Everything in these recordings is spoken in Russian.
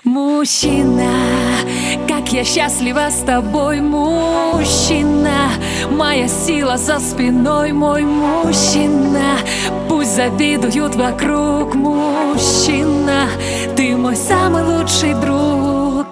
Мужчина, как я счастлива с тобой, мужчина. Моя сила за спиной, мой мужчина. Пусть завидуют вокруг, мужчина. Ты мой самый лучший друг.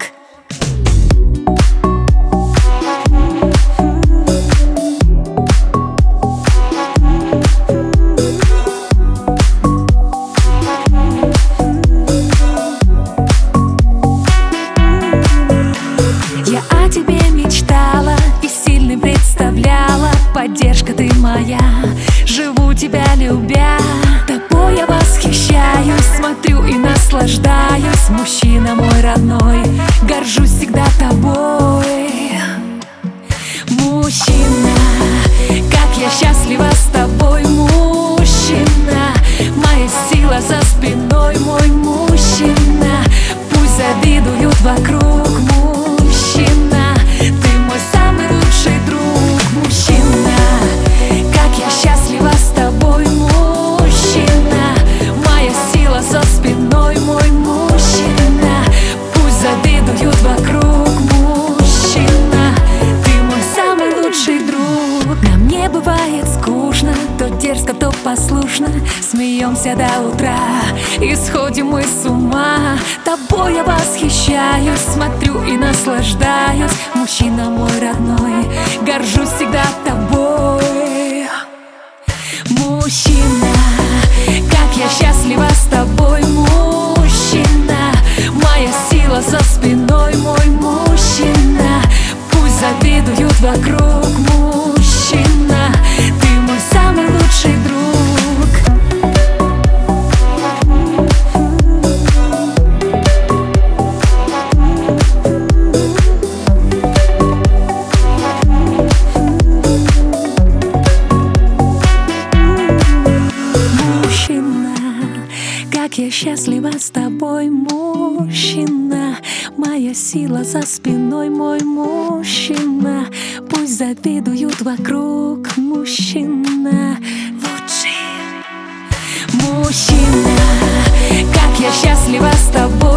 Поддержка ты моя, живу тебя любя. Тобой я восхищаюсь, смотрю и наслаждаюсь. Мужчина мой родной, горжусь всегда тобой. Мужчина, как я счастлива с тобой, мужчина. Моя сила за спиной, мой мужчина. Пусть завидуют вокруг, мужчина. Ты мой самый лучший друг. Мужчина, как я счастлива с тобой, мужчина. Моя сила за спиной, мой мужчина. Пусть завидуют вокруг, мужчина. Ты мой самый лучший друг. Нам не бывает скучно, то дерзко, то послушно. Смеемся до утра и сходим мы с ума. Тобой я восхищаюсь, смотрю и наслаждаюсь. Мужчина мой родной, горжусь всегда тобой. Мужчина, как я счастлива с тобой, мужчина. Моя сила за спиной, мой мужчина. Пусть завидуют вокруг, мужчина. Ты мой самый лучший друг. Как я счастлива с тобой, мужчина. Моя сила за спиной, мой мужчина. Пусть завидуют вокруг, мужчина лучший. Мужчина, как я счастлива с тобой.